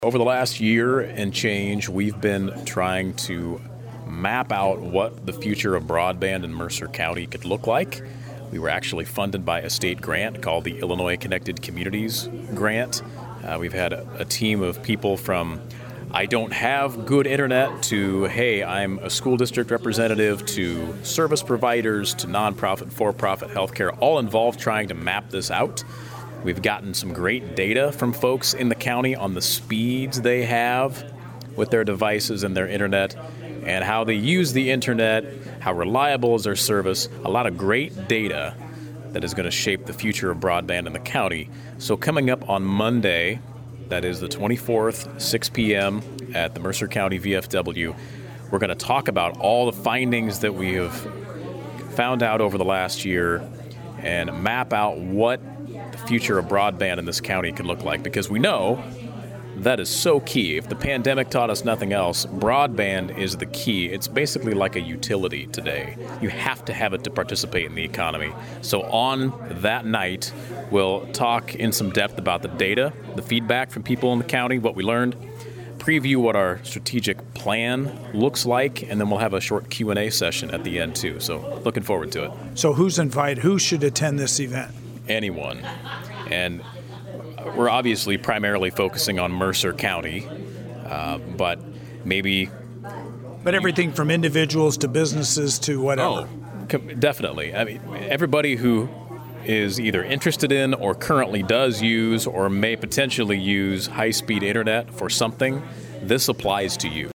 Over the last year and change, we've been trying to map out what the future of broadband in Mercer County could look like. We were actually funded by a state grant called the Illinois Connected Communities Grant. We've had a team of people from I don't have good internet to, hey, I'm a school district representative, to service providers, to nonprofit, for-profit healthcare, all involved trying to map this out. We've gotten some great data from folks in the county on the speeds they have with their devices and their internet and how they use the internet, how reliable is their service. A lot of great data that is going to shape the future of broadband in the county. So coming up on Monday, that is the 24th, 6 p.m. at the Mercer County VFW, we're going to talk about all the findings that we have found out over the last year and map out what the future of broadband in this county could look like, because we know that is so key. If the pandemic taught us nothing else, broadband is the key. It's basically like a utility today. You have to have it to participate in the economy. So on that night, we'll talk in some depth about the data, the feedback from people in the county, what we learned, preview what our strategic plan looks like, and then we'll have a short Q&A session at the end too. So looking forward to it. So who's invited? Who should attend this event? Anyone. And we're obviously primarily focusing on Mercer County, but maybe... But everything from individuals to businesses to whatever. Oh, definitely. I mean, everybody who is either interested in or currently does use or may potentially use high-speed internet for something, this applies to you.